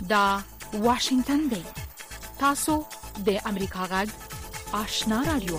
دا واشنگتن دی. تاسو د امریکا غږ آشنا رادیو.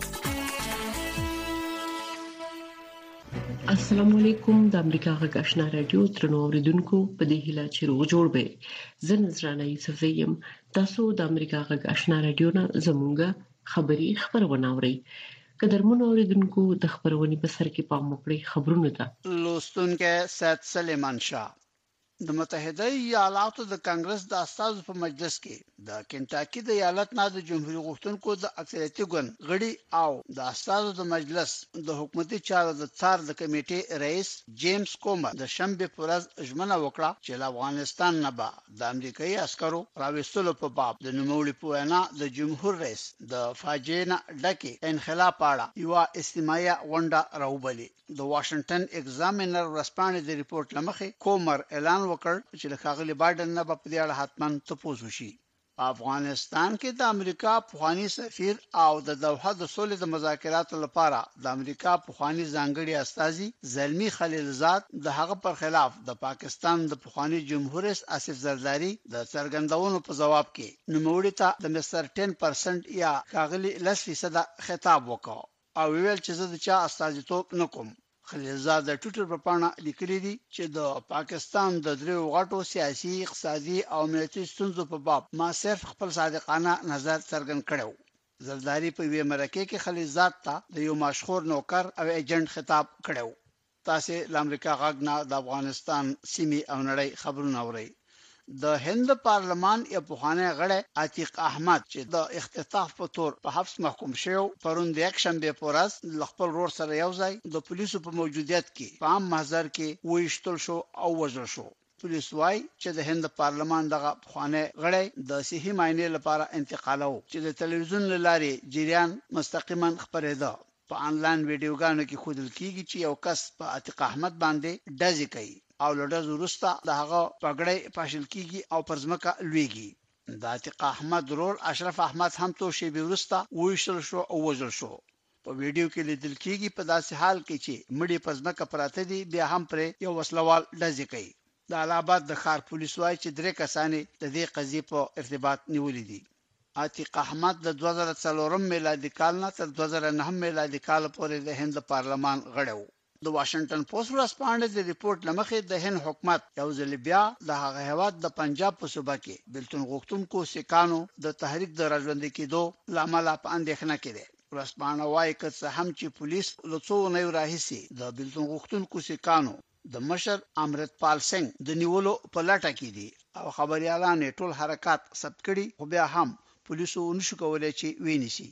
السلام علیکم. د امریکا غږ آشنا رادیو ترنو اوریدونکو په دې هیله چې روغ جوړ به زه نذرانه یوسفزیم. تاسو د امریکا غږ آشنا رادیو نه زموږه خبری خبرونه اورئ. قدرمن اوریدونکو د خبرونې په سر کې پام وکړئ. خبرونه ده لوستونکو سید سلیمان شاه. د متحده ایالاتو د کانګرس د اساسو په مجلس کې د کنټاکی د ایالت نه د جمهوریت غوښتونکو د اکثریتي ګوند غړي او د اساسو د مجلس د حکومتي چارو د څار د کمیټې رئیس جیمز کومر د شنبه پر ورځ ژمنه وکړه چې افغانستان نه به د امریکایي عسکرو راوستلو په باب د نوموړي په وینا د جمهور رئیس د فاجعه نه ډکه انخلا پاړه یو استماعي غونډه راوبلي. د واشنگټن ایگزامینر ورسپانې د ریپورت لمخې کومر اعلان وکړ چې له ښاغلي بایدن نه په دې اړه حتماً تپوس وشي. په افغانستان کې د امریکا پخوانی سفیر او د دوحه د سولې د مذاکراتو لپاره د امریکا پخوانی ځانګړي استازي زلمی خلیلزاد د هغه پر خلاف د پاکستان د پخوانی جمهور رئیس آصف زرداری د څرګندونو په جواب کې نوموړي ته د مستر 10% یا ښاغلي 10% خطاب وکړ او ویل چې زه د چا استازیتوب نکوم. خلیلزاد د ټویټر په پاڼه لیکلي دي چې د پاکستان د دریو غټو سیاسي، اقتصادي او ملي ستونزو په باب ما صرف خپل صادقانه نظر څرګند کړو. زرداری په وی مرکه کې خلیلزاد ته د یو مشهور نوکر او ایجنټ خطاب کړو. تاسو د امریکا غږ نه د افغانستان سیمې او نړۍ خبرونه اورئ. د هند پارلمان یو پخوانی غړی عتیق احمد چې د اختطاف په تور په حبس محکوم شو پرون د یک شنبه په ورځ خپل ورور سره یو ځای د پولیسو په موجودیت کې په عام محضر کې وښتل شو او وژل شو. پولیس وايي چې د هند پارلمان دغه پخوانی غړی د صحي معاینې لپاره انتقالو چې د تلویزیون لارې جریان مستقیما خبرېده. په انلاین ویډیوګانو کې ښودل کیږي چې یو کس په عتیق احمد باندې ډزې کوي او لږ وروسته د هغه پګړې پاشل کیږي او پرځمکه لویږي. د عتیق احمد رول اشرف احمد هم تو شی وروسته وښل شو او وژل شو. په ویډیو کې لیدل کیږي په داسې حال کې چې مړي پرځمکه پراته دي بیا هم پر یو وسلوال ډزې کوي. د الهاباد د ښار پولیس وايي چې 3 کسان د دې قضیې په ارتباط نیولې دي. عتیق احمد د 2004 میلادي کال نه تر 2009 میلادي کال پورې د هند پارلمان غړی و. د واشنگټن پوسټ ورسپانډ د ریپورت لمخې د هند حکومت یو ځل بیا د هغه هیواد د پنجاب په صوبه کې بلتون غوښتونکو سکانو د تحریک د راځوندې کېدو لامل په اندېښنه کې دي. ورسپانډ وايي چې هم چې پولیس له څو نه راهسي د بلتون غوښتونکو سکانو د مشر امرتپال سنگ د نیولو په لټه کې دي او خبريالان ټول حرکت ثبت کړي خو بیا هم پولیسو نشو کولای چې ویني.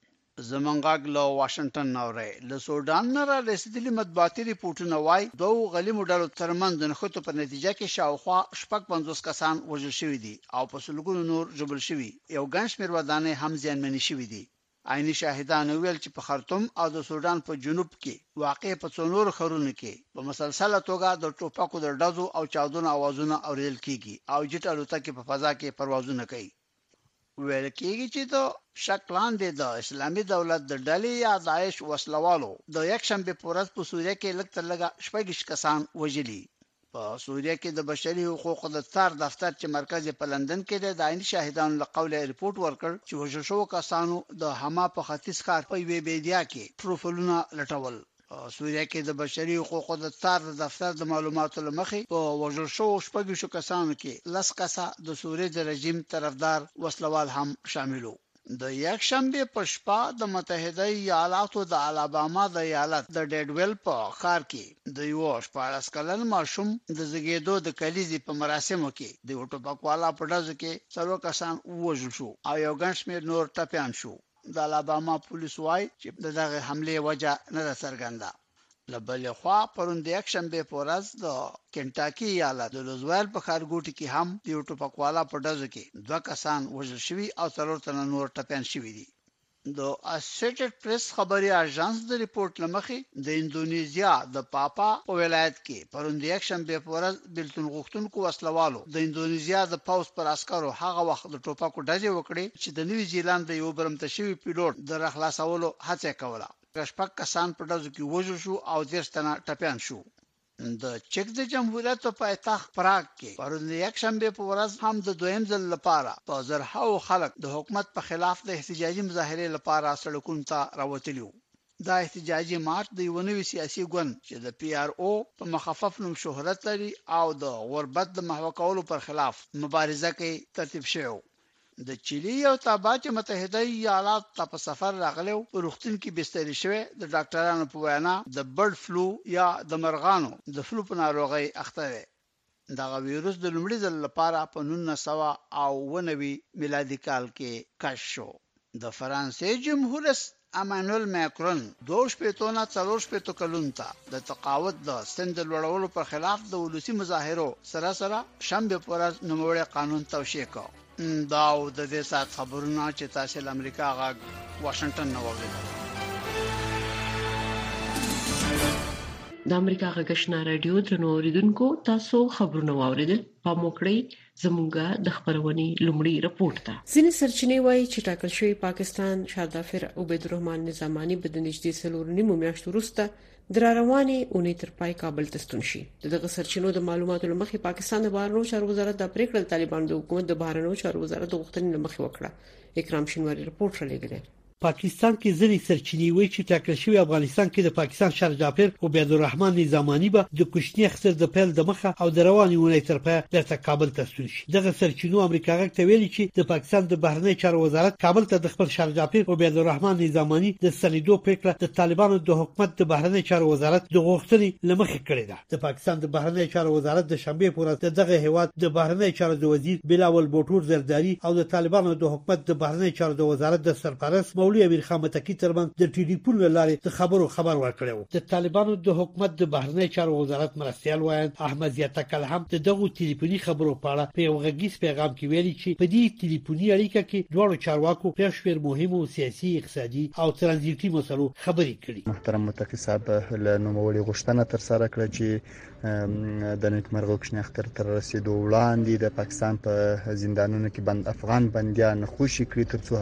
زمونږ له واشنگټن نورې له سودان نه را رسیدلي مطبوعاتي ریپورتونه وايي دوه غلي موډلو ترمنځ د نښتو په نتیجه کې شاوخوا 50 کسان وژل شوي دي او په سلګونو نور ژوبل شوي. یو ګڼ شمېر ودانۍ هم زیانمنې شوي دي. عیني شاهدان ویل چې په خرطوم او د سودان په جنوب کې واقع په څونور خرونو کې په مسلسله توګه د ټوپکو د ډزو او چاودنو اوازونه اوریدل کیږي او جټ الوتکې په فضا کې پروازونه کوي. ویل کېږي چې د شکلان د اسلامي دولت د ډلې یا داعش وسلوالو د یک شنبه په ورځ په سوریه کې لږ تر لږه 6 کسان وژلي. په سوریه کې د بشري حقوقو د څار دفتر چې مرکز په لندن کې د عیني شاهدانو له قوله ریپورت ورکړ چې وژل شو کسانو د حما په ختیځ ښار په وی بیدیا کې پروفایلونه لټول. سوریه کې د بشري حقوقو د څار دفتر د معلوماتو لمخې په وژل شو 6 کسانو کې 10 کسه د سوریه د رژیم طرفدار وسلوال هم شاملو. د یک شنبه په شپه د متحده ایالاتو د الاباما د ایالت د ډیډویل په ښار کې د یو 14 کلن ماشوم د زیږیدو د کلیزې په مراسمو کې د ټوپکوالا په ډزو کې 4 کسان وژل شو او یو ګڼ شمېر نور ټپيان شو. د الاباما پولیس وايي چې دغه حمله وجه نه څرګنده. لبلې خوا پرون د یک شنبه په ورځ د کنټاکی ایالت د لوزویل په ښارګوټي کې هم د ټوپکوالا په ډزو کې 2 کسان وژل شوي او 4 تنه نور ټپيان شوي دي. د اسوسییټډ پریس خبري اژانس د ریپورت لمخې د انډونیزیا د پاپا په ولایت کې پرون د یک شنبه په ورځ بلتون غوښتونکو وسلوالو د انډونیزیا د پوز پر عسکرو هغه وخت د ټوپکو ډزې وکړې چې د نیوزی ځیلاند د یو برمته شوی پیلوټ د رخلاصولو هڅه کوله. 6 کسان په ډزو کې وژل شو او 10 تنه ټپيان شو. د چک د جمهوریت په پایتخت پراګ کې پرون یک شنبه په ورځ هم د دویم ځل لپاره په زرهاو خلک د حکومت په خلاف د احتجاجي مظاهره لپاره سړکونو ته راوتلي وو. دا احتجاجي مارچ د یو نوي سیاسي ګوند چې د پی آر او په مخفف نوم شهرت لري او د غربت د محو کولو پر خلاف مبارزه کې ترتیب شوی. د چيلي او تابات متحده ایالات ته په سفر راغلو په روغتون کې بستر شوی د ډاکټرانو په وینا د برډ فلو یا د مرغانو د فلو په ناروغي اخته وي. دا ویروس د لومړي ځل لپاره په 1990 میلادي کال کې کشف شو. د فرانسې جمهور رئیس امانوئل ماکرون 2.4 کلونو ته د تقاعد د سند لوړولو پر خلاف د ولسی مظاهرو سره شنبه پر نوموړی قانون توشیح کړ. دا د دې سات خبرونه چې تاسو د امریکا غاګ واشنگټن نو وګورئ. د امریکا غږشنا رادیو درنو اوریدونکو تاسو خبرونه واوریدل. په موکړی زموږه د خبرونې لومړی رپورت ده. ځینې سرچینې وایي چې ټاکل شوی پاکستان شادافر عبیدالرحمن نظامانی په نږدې 4 میاشتو وروسته درارواني اونې تر پای کابل ته ستون شي. دغه سرچینو د معلوماتو لمخې پاکستان د بهرنیو چارو وزارت د پریکړه طالبان د حکومت د بهرنیو چارو وزارت د غوښتنې لمخې وکړه. اکرام شینواری رپورت را لګیږي. پاکستان کې ځینې سرچینې وایي چې ټاکل شوی افغانستان کې د پاکستان شارجافر عبیدالرحمن نظامانی به د کوچنی اختر د پیل د مخه او د رواني اونۍ تر پای د کابل ته ستون شي. دغه سرچینو امریکا غږ ته ویلي چې د پاکستان د بهرنی چارو وزارت کابل ته د خپل شارجافر عبیدالرحمن نظامانی د سندو پریکړه د طالبانو د حکومت د بهرنی چارو وزارت د غوښتنې لمخې کړې ده. د پاکستان د بهرنی چارو وزارت د شنبه پر ورځ دغه هیواد د بهرنی چارو د وزیر بلاول بوټور زرداری او د طالبانو د حکومت د بهرنی چارو د وزارت د سرپرست مولوی امیر خان متکی ترمن د ټلیفون لارې د خبرو خبر ورکړو. د طالبانو د حکومت د بهرنی چارو وزارت مرستيال وایي احمد زیاتکل هم دغه ټلیفوني خبرو په اړه په یو غږیز پیغام کې ویلي چې په دې ټلیفوني اړیکه کې دوه چارواکو په شمیر مهمو سیاسي اقتصادي او ترانزیتي مسلو خبرې کړې. محترم متکی صاحب له نوموړي غوښتنه تر سره کړه چې د نیکمرغه کوچنی اختر تر رسیدو وړاندې د پاکستان په زندانونو کې بند افغان بنديان خوشي کړي ترڅو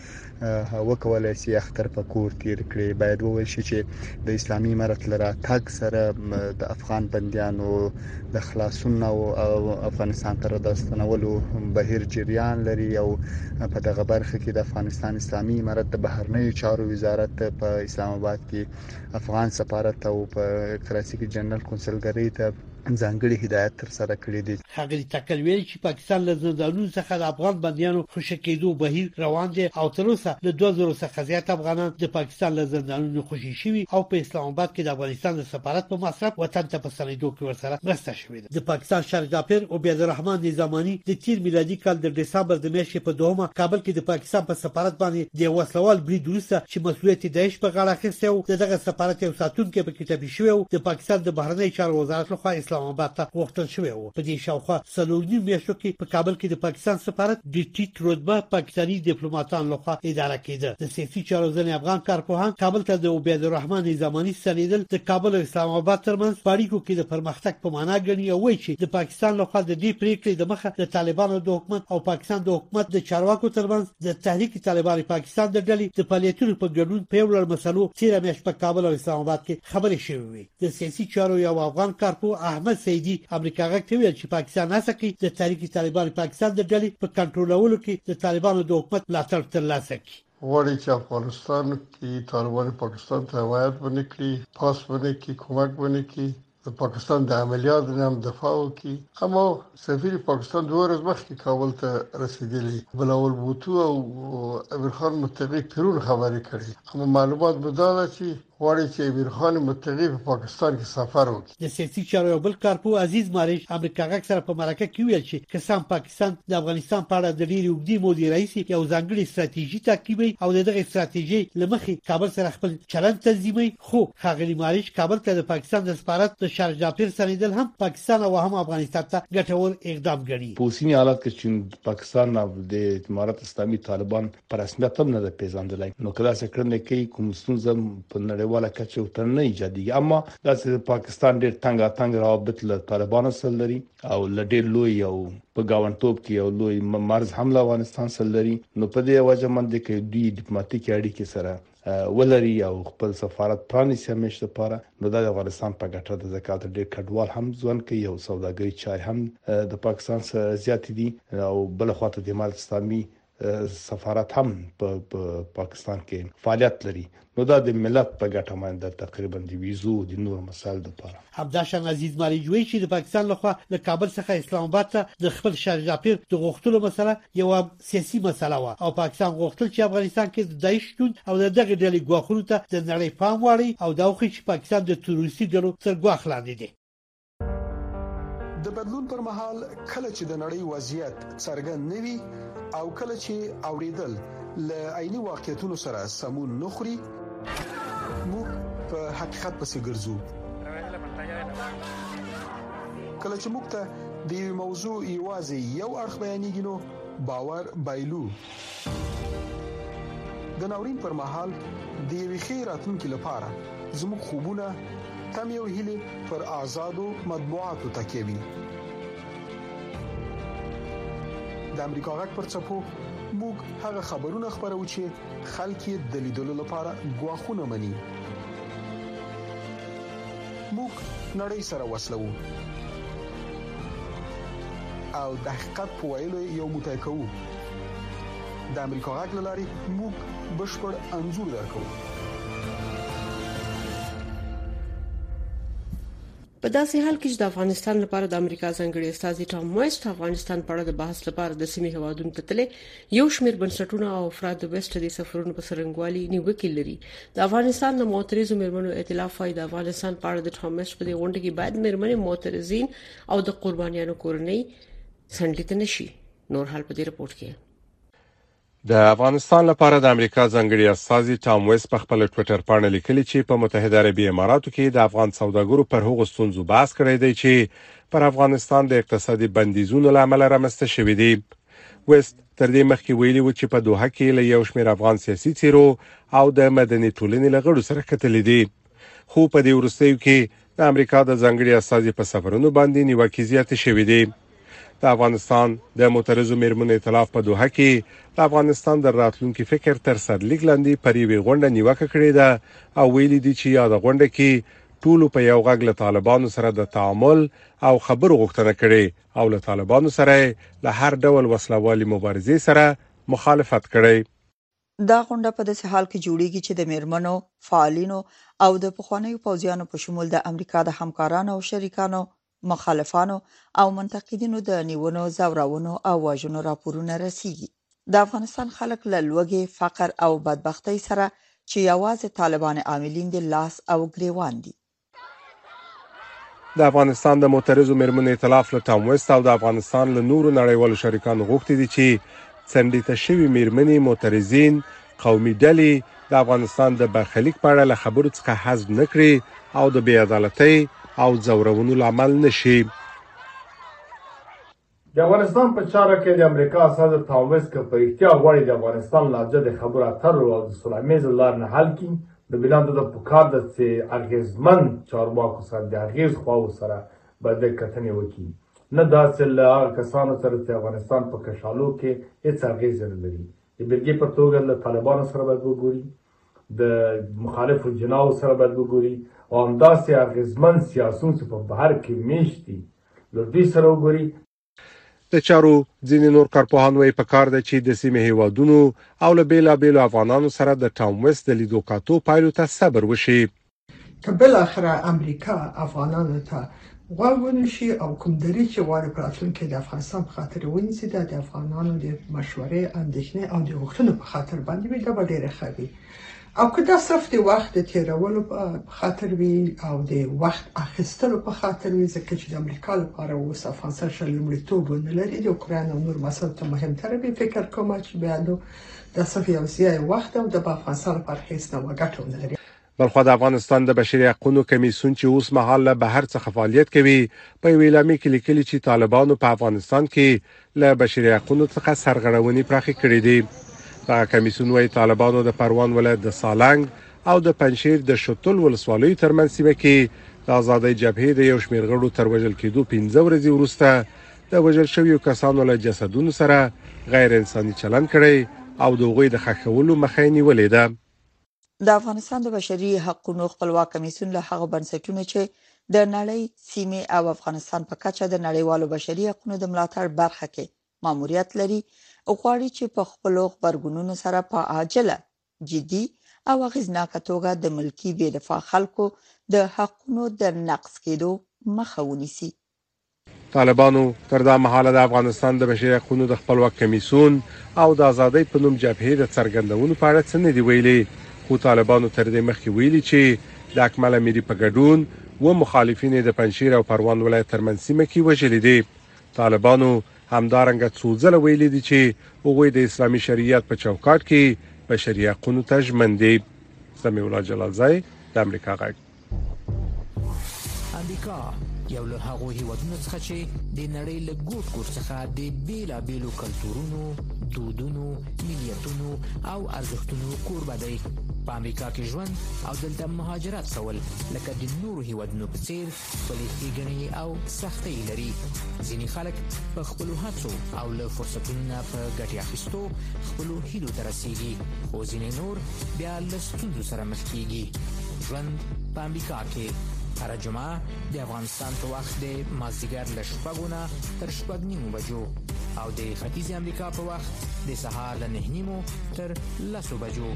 هغوی وکولای شي اختر په کور تیر کړي. باید وویل شي چې د اسلامي امارت لره تاګ سره د افغان بنديانو د خلاصون او افغانستان تر د ستنولو بهیر جریان لري او په دغه برخه کې د افغانستان اسلامي امارت د بهرنیو چارو وزارت په اسلام آباد کې افغان سفارت او په کراچي کې جنرال کنسلګری ته ځانګړي هدایت تر سره کړی دي. هغه تکل ویل چې پاکستان له زندانونو څخه د افغان بنديانو خوشی کېدو بهیر روان دي او تر اوسه له 2000 څخه زیات افغانان د پاکستان له زندانونو خوشی شوي او په اسلام آباد کې د افغانستان د سفارت په مصرف وطن ته په سندو کې ورسره مرسته شوې ده. د پاکستان شارجافر عبیدالرحمن نظامانی د تیر میلادي کال د دسمبر د میاشتې په 2 کابل کې د پاکستان په سفارت باندې د وسلوال برید وروسته چې مسؤلیت داعش په غاړه اخیستی و دغه سفارت یو ساتونکو په کتابي شوی د پاکستان د بهرنی چارو وزارت لخوا اسلام آباد ته وختل شوی و. په دې شاوخوا سلوګنی میاشتو کې په کابل کې د پاکستان سفارت د ټیټ رتبه پاکستاني ډیپلوماټانو لخوا اداره کېده. د سیاسي چارو ځنې افغان کارپوهان کابل ته د عبیدالرحمن نظامانی سندل د کابل او اسلام آباد ترمنځ اړیکو کې د پرمختګ په معنا ګڼي او وایي چې د پاکستان لخوا د دې پریکړې د مخه د طالبانو د حکومت او پاکستان د حکومت د چارواکو ترمنځ د تحریک طالبان پاکستان د ډلې د فعالیتونو په ګډون په یو لړ مسلو تیر میاشت په کابل او اسلام آباد کې خبرې شوې وي. د سیاسي چارو یو افغان کارپوه احمد سیدی امریکا غږ ته ویل چې پاکستان هڅه کوي د تحریک طالبان پاکستان د ډلې په کنټرولولو کې د طالبانو د حکومت ملاتړ ترلاسه کړي. غواړي چې افغانستان کې طالبان پاکستان ته حمایت ونکړي، پاس ونکړي، کومک ونکړي، د پاکستان د عملیاتو نه دفاع وکړي. اما سفیر پاکستان 2 ورځې مخکې کابل ته رسیدلی بلاول بوټو او امیر خان متقی پرون خبرې کړې، اما معلومات بداله چې غواړي چې امیر خان متقی په پاکستان کې سفر وکړي. د سیاسي چارو یو بل کارپوه عزیز ماریش امریکا غږ سره په مرکه کې ویل چې کسان پاکستان د افغانستان په اړه د ډېری وګړي مودي رئیس یو ځانګړي ستراتیژي تعقیبوي او دغه ستراتیژي لمخې کابل سره خپل چلند تنظیموي. خو ښاغلي ماریش کابل ته د پاکستان د سفارت د شارجافر سندل هم پاکستان او هم افغانستان ته ګټور اقدام ګڼي. په اوسنی حالت کې چې پاکستان او د امارت اسلامي طالبان پر رسمیت هم نه پیژندل نو کله چې کړنې کوي کوم ستونزه په ولا کچو تر نه ایجادي. اما د پاکستان ډېر تنگ روابط له طالبانو سره لري او له ډېر لوی او په گاونټوب کې یو لوی مرز حمله افغانستان سره لري. نو په دې وجه باندې کې دوی ډیپلوماټیک اړیکې سره ولري او خپل سفارت پرانیسي همیشه لپاره نو د افغانستان په ګټه د زکات ډېر کډوال هم ځوان کوي او سوداګری چای هم د پاکستان سره زیات دي او بل خواته د مال اسلامي سفارت هم په پاکستان کې فعالیت لري نو دا د ملت په ګټه باندې تقریبا د ویزو د نور مسایل لپاره همداشان عزیز ماریجوی چې د پاکستان لخوا له کابل څخه اسلام آباد ته د خپل شارجاپیر د غوښتلو مسله یو سیاسي مسله و او پاکستان غوښتل چې افغانستان کې د داعش شتون او دغه ډلې ګواښونو ته د نړۍ پام واړي او دا وخت چې پاکستان د تروریستي ډلو تر ګواښ لاندې دی. د بدلون پر مهال کله چې د نړۍ وضعیت څرګند نه وي او کله چې اوریدل ل عیني واقعیتونو سره سمون نخري موږ په حقیقت پسې ګرځو. کله چې موږ ته د موضوع ایوازي یو اړخ بیانېږي نو باور بایلو. د ناورین پر مهال د یوې ښې راتلونکې لپاره زموږ خوبونه تم یو هیله پر آزادو مطبوعاتو تکیه وي. د امریکا غږ پر څپو موږ هغه خبرونه خبرو چې خلک یې د لیدلو لپاره ګواښونه مني. موږ نړۍ سره وصلو او د حقیقت په ویلو یو متای کوو. د امریکا غږ لاري موږ بشپړ انځور درکو. په داسې حال کې چې د افغانستان لپاره د امریکا ځانګړي استازي ټام وایست افغانستان په اړه د بحث لپاره د سیمې هوادونو ته تللی یو شمېر بنسټونه او افراد د ویسټ د سفرونو په سرنګوالي نیوکې لري. د افغانستان د معترضو مېرمنو ائتلاف وايي د افغانستان په اړه د ټام وایست په دې غونډه کې باید مېرمنې معترضین او د قربانیانو کورنۍ سندلیت نشي. نور حال په دې رپورت کې د افغانستان لپاره د امریکا ځانګړي استازي ټام ویست په خپل ټوئیټر باندې لیکلي چې په متحده عربی اماراتو کې د افغان سوداګرو پر هغو ستونزو بحث کړی دی چې پر افغانستان د اقتصادي بندیزونو لامل رامنځته شوې دي. ویست تر دې مخکې ویلي و چې په دوحه کې له یو شمېر افغان سیاسي څیرو او د مدني ټولنې له غړو سره کتلې دي. خو په دې وروستیو کې د امریکا د ځانګړي استازي په سفرونو باندې نیوکې زیاتې شوې دي. د افغانستان د معترضو مېرمنو ائتلاف په دوحه کې د افغانستان د راتلونکي فکر تر سرلیک لاندې پر یوې غونډه نیوکه کړې ده او ویلي دي چې یاد غونډه کې ټول په یو غږ له طالبانو سره د تعامل او خبرو غوښتنه کړې او له طالبانو سره له هر ډول وسلوالي مبارزې سره مخالفت کړی. دا غونډه په داسې حال کې جوړیږي چې د مېرمنو فعالینو او د پخوانیو پوځیانو په شمول د امریکا د همکارانو او شریکانو مخالفانو او منتقدینو د نیونو زوراونو او واژونو راپورونه رسیږي. د افغانستان خلک له لوږې، فقر او بدبختۍ سره چې یوازې طالبان عاملین دي لاس او ګریوان دي. د افغانستان د معترضو مېرمنو ائتلاف له ټام ویست او د افغانستان له نورو نړیوالو شریکانو غوښتي دي چې څنډې ته شوي مېرمنې معترضین قومي ډلې د افغانستان د برخلیک په اړه له خبرو څخه حذف نکړي او د بې عدالتۍ او زورونو لامل نشي. د افغانستان په چاره کې د امریکا استاد ټام ویست په اړتیا غواړي د افغانستان لهجه د خبرو اترو او د سولهمیز لار نه حل کړي. د بلاندو د پکار د ارګزمن چارواکو سره د اغیز خواو سره باید کتنې وکړي. نه داسې له کسانو سره چې افغانستان په کشالو کې هیڅ اغیز نه لري. د بیلګې په توګه له طالبانو سره باید وګوري، د مخالفو جناو سره باید وګوري او همداسې اغیزمن سیاسون چې په بهر کې میشتي له دوی سره وګوري. د چارو ځینې نور کارپوهان وايي پکار ده چې د سیمې هیوادونو او له بیلابیلو افغانانو سره د ټام ویست د لیدو کاتو پایلو ته صبر وشي. که بالاخره امریکا افغانانو ته غوږ ونیسي او کوم دریځ چې غواړي په راتلونکي کې د افغانستان په خاطر ونیسي د افغانانو د مشورې، اندېښنې او د غوښتنو په خاطر باندې وي، دا به ډېره ښه وي. او که دا صرف د وخت د تیرولو په خاطر وي او د وخت اخیستلو په خاطر وي، ځکه چې د امریکا لپاره اوس افغانستان ښه لومړیتوب نه لري، د اوکراین او نور مسایلو ته مهمتر وي. فکر کوم چې بیا نو دا صرف یو ځای وخت او د افغانستان لپاره هیڅ نه ګټه نه لري. بلخو د افغانستان د بشري حقوقو کمیسیون چې اوس مهال له بهر څخه فعالیت کوي په ویلامي کې لیکلي چې طالبانو په افغانستان کې له بشري حقوقو څخه سرغړونې پراخې کړې دي. دا کمیسیون وايي طالبانو د پروان ولایت د سالنګ او د پنځشیر د شتل ولسوالیو ترمنځ سیمه کې د آزادۍ جبهې د یو شمېر غړو تر وژل کېدو 15 ورځې وروسته د وژل شویو کسانو له جسدونو سره غیر انساني چلند کړی او د هغوی د ښخولو مخه نیولې ده. د افغانستان د بشري حقوقو خپلواک کمیسیون له هغه بنسټونو چې د نړۍ سیمه او افغانستان په کچه د نړیوالو بشري حقوقو د ملاتړ برخه کې ماموریت لري او غواړي چې په خپل خبرګونونو سره په عاجله جدي او اغیزناکه توګه د ملکی بې دفاع خلکو د حقوقو د نقض کېدو مخه ونیسي. طالبانو تر دا مهاله د افغانستان د بشري حقوقو د خپلواک کمیسیون او د ازادۍ په نوم جبهې د څرګندونو په اړه څه نه دی ویلي، خو طالبانو تر دې مخکې ویلي چې د اکمل امیری په ګډون و مخالفین د پنځیر او پروان ولایت ترمنځ سیمه کې وژل دي. طالبانو همدارنګه څو ځله ویلي دي چې هغوی د اسلامي شریعت په چوکاټ کې بشري حقوقو ته ژمن دي. سمیع الله جلالزای د امریکا غږ. امریکا یو له هغو هیوادونو څخه چې د نړۍ له ګوټ ګوټ څخه د بیلابیلو کلتورونو، دودونو، ملیتونو او ارزښتونو کوربه دی. په امریکا کې ژوند او دلته مهاجرت کول لکه د نورو هیوادونو په څیر خپلې ښېګڼې او سختۍ لري. ځینې خلک په خپلو هڅو او له فرصتونو نه په ګټې اخیستو خپلو هیلو ته رسیږي، خو ځینې نور بیا له ستونزو سره مخ کیږي. ژوند په امریکا کې هر جمعه د افغانستان په وخت د مازدیګر له 6 نه تر 6:30 بجو او د ختیځ امریکا په وخت د سهار له 9:30 تر 10 بجو.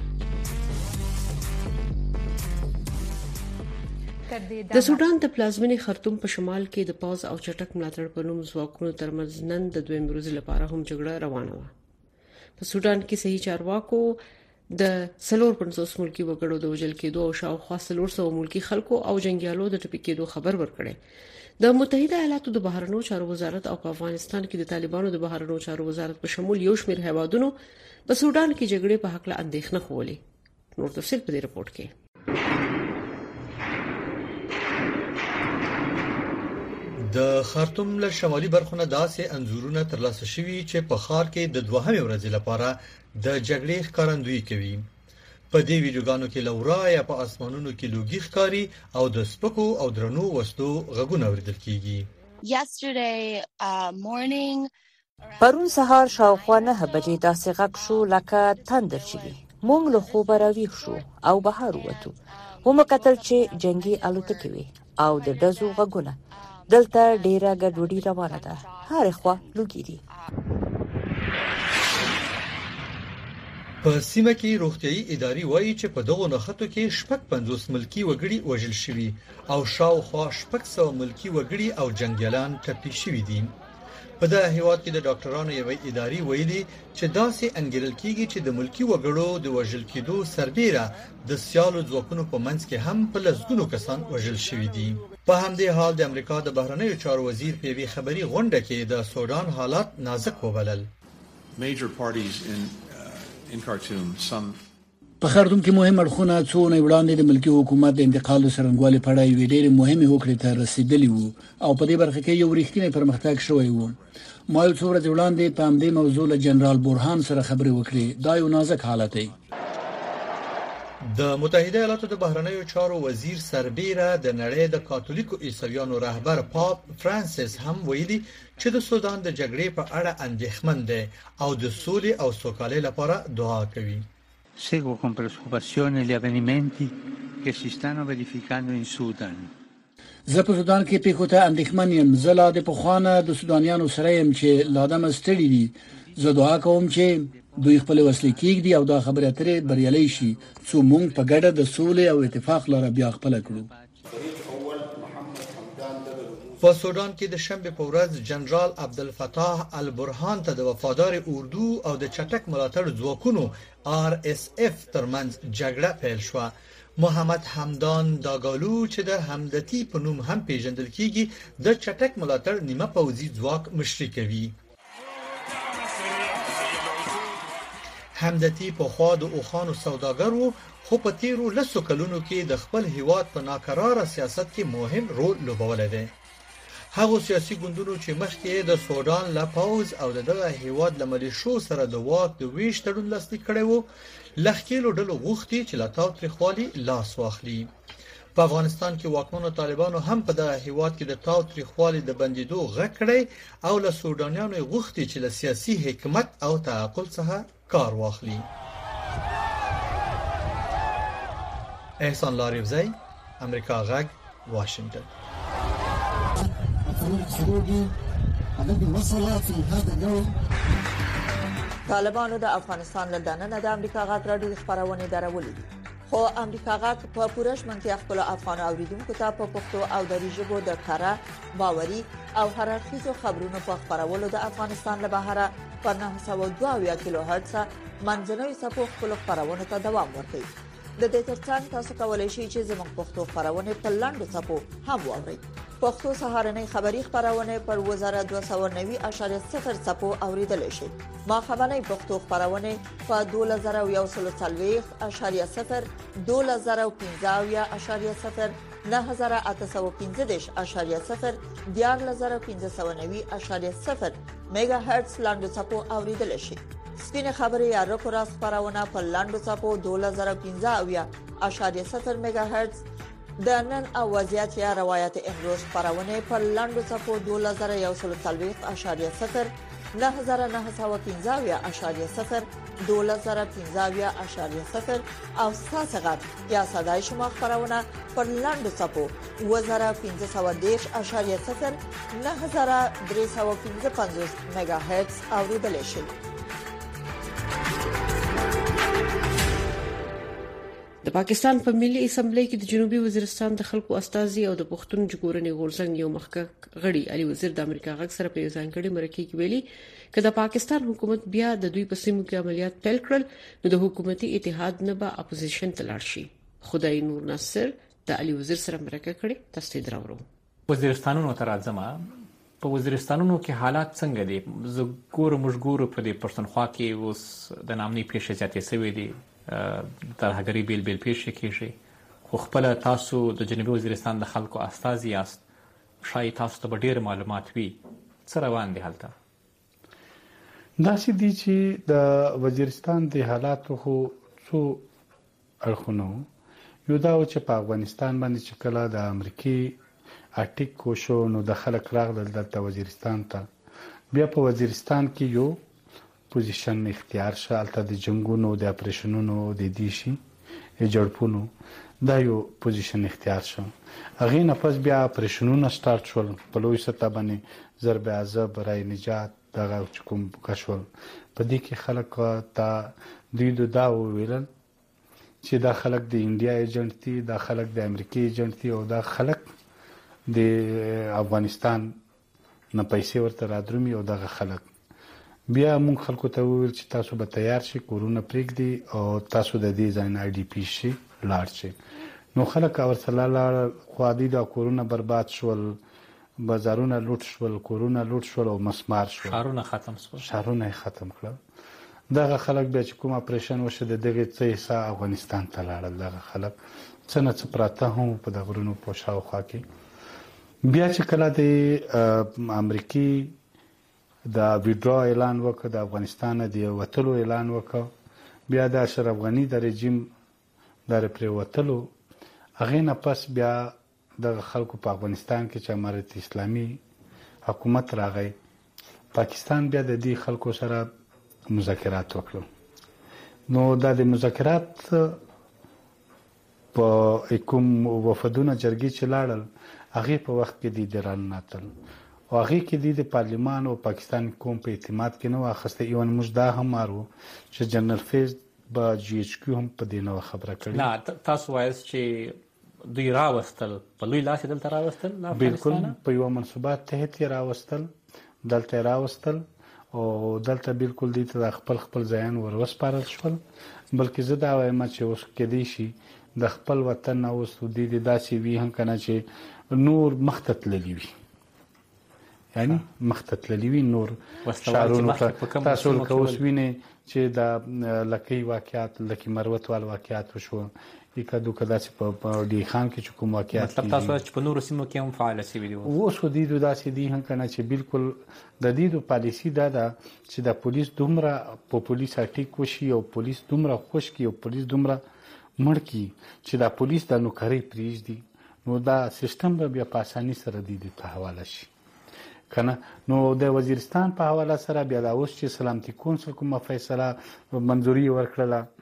د سودان د پلازمینې خرطوم په شمال کې د پاوز او چټک ملاتړ په نوم ځواکونو ترمنځ نن د دویم ورځ لپاره هم جګړه روانه وه. په سودان کې صحیح چارواکو د 450 ملکی وګړو د وژل کېدو او شاوخوا 400 ملکی خلکو او جنگیالو د ټپي کېدو خبر ورکړي. د متحده ایالاتو د بهرنیو چارو وزارت او په افغانستان کې د طالبانو د بهرنیو چارو وزارت په شمول یو شمېر هیوادونو په سودان کې جګړې په حق له اندېښنه خولي. نور تفصیل په دې رپورت کې. د خرطوم له شمالي برخونه داسې انزورونه ترلاسه شوي چې په ښار کې د دوهمې ورځې لپاره د جګړې ښکارندویي کوي. په دې ویډیوګانو کې لورایه په اسمانونو کې لوګي ښکاری او د سپکو او درنو وسلو غږونه اوریدل کیږي. پرون سهار شاوخوا 9 بجې داسې غږ شو لکه تندر چې وي. موږ له خوبه راویښ شو او بهر ووتو. هم کتل چې جنگي الوتکې وي او د ډزو غږونه. دلته ډیره ګډوډي روانه ده. هر خوا لوګي دي. په سیمه کې روغتيایي ادارې وایي چې په دغه نښتو کې 50 ملکی وګړي وژل شوي او شاوخوا 600 ملکی وګړي او جنگیالان ټپي شوي دي. په دغه هیواد کې د ډاکټرانو یوې ادارې ویلي چې داسې انګیرل کیږي چې د ملکی وګړو د وژل کېدو سربېره د سیالو ځواکونو په منځ کې هم په لسګونو کسان وژل شوي دي. په همدې حال د امریکا د بهرنیو چارو وزیر په یوې خبري غونډه کې د سودان حالات نازک وبلل. په خرطوم کې مهم اړخونه څو نه وړاندې د ملکی حکومت د انتقال سرنګوالي په اړه یو ډېر مهمه هوکړه ته رسیدلی وو او په دې برخه کې یو ریښتینی پرمختګ شوی وو. ما یو څو ورځې وړاندې په همدې موضوع له جنرال برهان سره خبرې وکړې. دا یو نازک حالت دی. د متحده ایالاتو د بهرنیو چارو وزیر سربېره د نړۍ د کاتولیکو عیسویانو رهبر پاپ فرانسیس هم ویلي چې د سودان د جګړې په اړه اندېښمن دی او د سولې او سوکالۍ لپاره دعا کوي. Seguo con preoccupazione gli avvenimenti che si stanno verificando in Sudan. زه په سودان کې پیښو ته اندېښمن یم. زه لا د پخوانه د سودانیانو سره یم چې لادم ستړي دي. زه دعا کوم چې دوی خپل وسلې کېږدي او دا خبره اترې بریالي شي څو موږ په ګډه د سولې او اتفاق لاره بیا خپل کړو. په سودان کې د شنبه په ورځ جنرال عبدالفتاح البرهان ته د وفادار اردو او د چټک ملاتړ ځواکونو RSF ترمنځ جګړه پیل شوه. محمد حمدان داګالو چې د همدتی په نوم هم پیژندل کیږي د چټک ملاتړ نیمه پوځي ځواک مشري کوي. همدتی په خوا د اوخانو سوداګر وو خو په تیرو لسو کلونو کې د خپل هیواد په ناکراره سیاست کې مهم رول لوبولی دی. هغه سیاسي ګوندونو چې مخکې د سودان له پوز او دغه هیواد له ملیشو سره د واک د ویش تړون لاسلیک کړی وو لښکېلو ډلو غوښتي چې له تاوتریخوالي لاس واخلي. په افغانستان کې واکمنو طالبانو هم په دغه هیواد کې د تاوتریخوالي د بندیدو غږ کړی او له سودانیانو غوښتي چې له سیاسي حکمت او تعقل څخه کار واخلي. احسان لاریوزی امریکا غږ واشنگتن. طالبانو د افغانستان له دننه د امریکا غږ راډیو خبرونه درولې دي، خو امریکا غږ په پوره شمنتیا خپل افغان اوریدونکو ته په پښتو او دری ژبه د کاره باوري او هررخیزو خبرونو په خبرولو د افغانستان له بهره په 902 کیلو هرتز منځنوي صفو خپل خبرونه ته دوام ورکوي. د دې ترڅنګ تاسو کولای شئ چې زموږ پښتو خبرونه په لاندو صفو هم واورئ. پښتو سهارنۍ خبری خبرونه پر 1290.0 صفو اوریدل شي. ما خبرنۍ پښتو خبرونه په 2040.0 2015.0 9815.0 14590.0 میگا هرتز لاندو صفو اوریدل شي. سپینه خبري یا رکوراس خبرونه په لاندو صفو 2015.0 میگا هرتز د نن او وضعیت یا روایت امروز خبرونه په لاندو صفو 2140.0 9915.0 2015.0 او ساسغت یا صدای شما خبرونه پر لاندو صفو 1510.0 9315 میگا هرتز اوریدل شي. د پاکستان په ملي اسمبلی کې د جنوبي وزیرستان د خلکو استازي او د پښتون جګورنې غورځنګ یو مخکښ غړي علي وزیر د امریکا غږ سره په ځانګړي مرکه کې ویلي چې د پاکستان حکومت بیا د دوی په سیمو کې عملیات پیل کړل نو د حکومتي اتحاد نه به اپوزیشن ته لاړ شي. خدای نور نصر د علي وزیر سره مرکه کړې تاسو درو. وزیرستانونو تر ځما په وزیرستانونو کې حالات څنګه دي؟ زه ګورم په دې پښتونخوا کې اوس د نامني پیښې زیاتې شوې دي، ترهګری بیل پیښې کیږي، خو خپل تاسو د جنوبي وزیرستان د خلکو استازي یاست، شاید تاسو ته ډېر معلومات وي، څه روان دي هلته؟ داسې دي چې د وزیرستان د حالاتو خو څو اړخونه یو دا چې په افغانستان باندې چې کله د امریکای اټیک وشو نو د خلک راغلل دلته وزیرستان ته، بیا په وزیرستان کې یو پوزیشن اختیار شو، البته د جنگونو د اپریشنونو د دیشي جړپونو دا یو پوزیشن اختیار شو. هغه نه پس بیا اپریشنونه سٹارټ شول په لوی سطح باندې، ضرب عذاب برای نجات دغه کوم کشول. په دې کې خلک ته دوی دا ویل چې دا خلک د انډیا ایجنټ دي، دا خلک د امریکای ایجنټ دي او دا خلک د افغانستان نه پیسې ورته رادرومي او دغه خلک. بیا مونږ خلکو ته وویل چې تاسو به تیار شئ، کورونه پرېږدئ او تاسو د دې ځای نه IDP شئ، لاړ شئ. نو خلک ورسره لاړل، خو دا کورونه برباد شول، بازارونه لوټ شول، کورونه لوټ شول او مسمار شول، شهرونه ختم شول، شهرونه ختم کړل. دغه خلک بیا چې کوم اپریشن وشو د دغه څه حصہ افغانستان ته لاړل. دغه خلک څه نه څه پراته هم په دغه غرونو په شاوخوا کې. بیا چې کله د امریکای دا ویډرا اعلان وکړ، د افغانستان د وټلو اعلان وکړ، بیا د اشرف غنی د رژیم د پریوتلو، هغه نه پس بیا د خلکو په افغانستان کې چې امارت اسلامي حکومت راغی، پاکستان بیا د دې خلکو سره مذاکرات وکړو. نو دا د مذاکرات په کوم وفدونه جرګې چې لاړل هغه په وخت کې د ایران ناتل او هغه کې د پارلمان او پاکستان کوم په اعتماد کې نو اخسته ایون مجدا هم مارو چې جنرال فیز با جی ایچ کیو هم په دې نو خبره کړې. نه تاسو وایي چې دوی راوستل په لوی لاس دلته راوستل؟ بالکل په یو منصوبات تحت راوستل، دلته راوستل او دلته بالکل دې ته خپل ځایان وروسپارل شول. بلکې زه دا وایم چې اوس کې دی شي د خپل وطن او سعودي د داسې وی هم کنه چې نور مختت لوي، یعنی مختت لوي نور شارونو تاسو کوس ویني چې دا لکه واقعات لکه مروت وال واقعات وشو یکادو کدا چې په دی خان کې کوم واقعات مطلب تاسو چې په نور سیمو کې هم فعال شي ویډیو اوس خو دې داسې دي هم کنه چې بالکل د دې پالیسی دا ده چې د پولیس دومره په پولیس اټیک وشي او پولیس دومره خوش کی او پولیس دومره مړ کی چې دا پولیس د نوکری پریږدي، نو دا سیستم به بیا په اساني سره د حواله شي کنه. نو د وزیرستان په حواله سره بیا د اوس چې سلامتی کونسل کومه فیصله منځوري ورکړه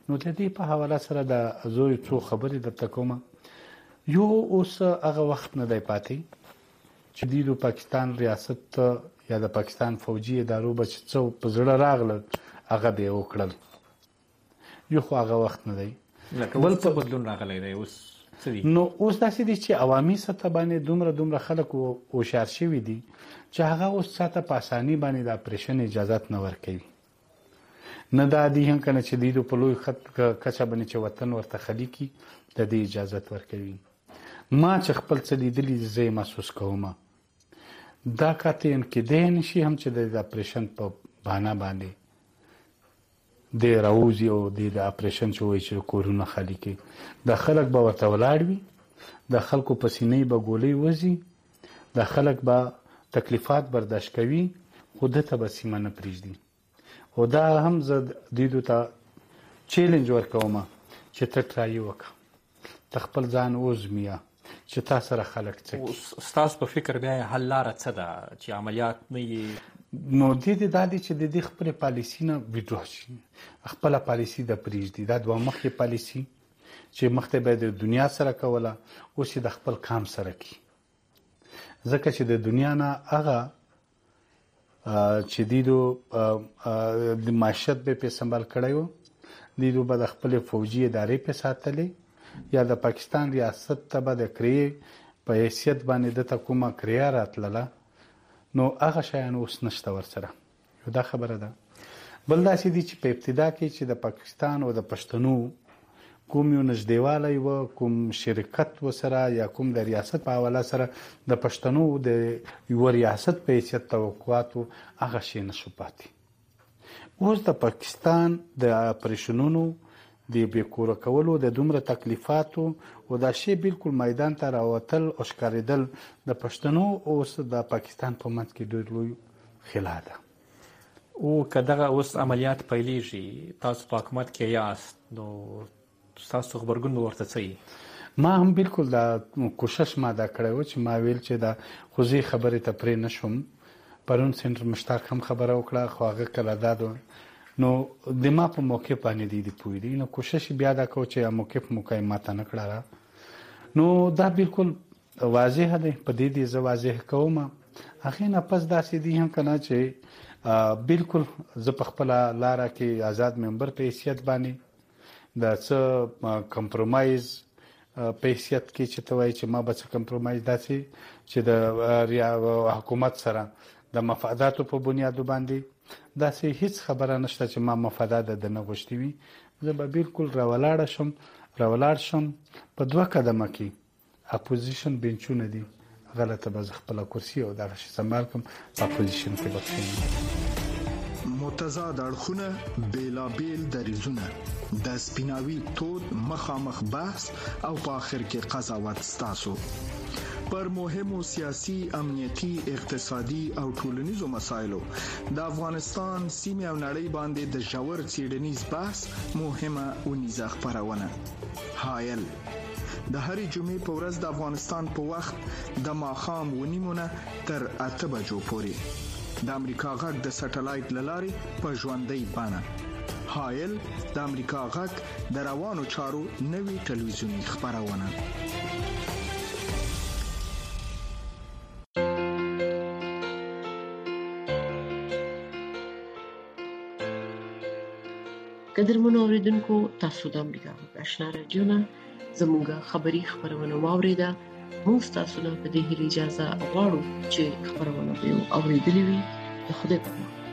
نو د دې په حواله سره د زوی څو خبرې درته کوم. یو اوس هغه وخت نه دی پاتې چې د پاکستان ریاست یا د پاکستان فوجي ادارو به څو په زړه راغله هغه به وکړل. یو خو هغه وخت نه دی. بل څه بدلون راغلی دی اوس نو اوس داسې دي چې عوامي سطح باندې دومره خلک هوښیار شوي دي چې هغه اوس چاته په اساني باندې د اپریشن اجازت نه ورکوي. نه دا دي هم کنه چې دوی په لوی خط کچه باندې چې وطن ورته خالي کی د دې اجازت ورکوي. ما چې خپل څه لیدلي زه محسوس کوم دا کاته ان کې د نشي هم چې د اپریشن په بهانه باندې د راوځي او د اپریشن چې وایي چې کورونه خالي کی د خلک به ورته ولاړ وي، د خلکو په سینې به ګولۍ وځي، د خلک به تکلیفات برداشت کوي، خو دته به سیمه نه پرېږدي. او دا هم زه دوی ته چیلنج ورکوم چې ته ټرای وکړه، ته خپل ځان وزمیا چې تا سره خلک څه. ستاسو په فکر بیا حل لاره څه ده چې عملیات نه نو دې دا دي چې د دې خپل پالیسی نه وډرا شي، خپل پالیسی د پریږدي. دا دوه مخکې پالیسی چې مخته به د دنیا سره کوله اوس د خپل کام سره کی، ځکه چې د دنیا نه هغه چې د معیشت به په سمبال کړیو، دیدو به د خپل فوجي ادارې په ساتلې یا د پاکستان ریاست ته به د کړې په حیثیت باندې د کومه کړیا راتلله، نو هغه شیان اوس نشته ورسره. یو دا خبره ده. بل داسې دي چې په ابتدا کې چې د پاکستان او د پښتنو کوم یو نږدېوالی و، کوم شرکت وسره یا کوم د ریاست په حواله سره د پښتنو د یو ریاست په حیثیت توقعاتو هغه شی نشو پاتې. اوس د پاکستان د اپریشنونو د بیکوره کولو د دومره تکلیفاتو او دا شی بالکل میدان ته راوتل او ښکارېدل د پښتنو اوس د پاکستان په منځ کې ډېر لوی خلا ده. او که دغه اوس عملیات پیلېږي، تاسو په حکومت کې یاست، نو ستاسو غبرګون به ورته څه وي؟ ما هم بالکل دا کوشش ما دا کړی و چې ما ویل چې دا خو زه خبرې ته پرې نه شوم. پرون سینټر مشتاق هم خبره وکړه، خو هغه کله دا نو د ما په موقع باندې دی پوي دي، نو کوشش بیا دا کو چې موقف مقایمت نه کړه. نو دا بالکل واضح دی، په دې دي زه واضح کوم. هغه نه پس داسې دي هم کنه چې بالکل زه په خپل لاره کې آزاد ممبر په حیثیت باندې د څه کمپرمایز په حیثیت کې چې توای چې ما به څه کمپرمایز داسې چې د حکومت سره د مفاداتو په بنیاد باندې داسې هیڅ خبره نشته چې ما مفادات د نه غوښتي وي. زه به بالکل راولاړ شم په دوه قدمه کې اپوزیشن بنچونه دي، غلطه به خپل کرسی او دغه شی سمبال کوم په اپوزیشن کې بخښم. متضاد اړخونه بیلابیل دریزونه د سپیناوي تود مخامخ بحث او په اخر کې قضاوت ستاسو پر مهمو سیاسي، امنیتي، اقتصادي او ټولنیزو مسایلو د افغانستان سیمه او نړۍ باندې د ژور څېړنیز بحث مهمه اونیزه خبرونه. حایل د هرې جمعې په ورځ د افغانستان په وخت د ماښام 9:30 تر 8 بجو پورې د امریکا غږ د سټلایټ لارې په ژوندۍ بڼه. حایل د امریکا غږ د روانو چارو نوي ټلویزیونی خبرونه. قدرمنو اوریدونکو، تاسو د امریکا غږ آشنا رادیو نه زموږه خبری خبرونه واوریده. موږ تاسو ته په دې هیله اجازه غواړو چې خبرونه به اوریدلې وي. خدای په امان.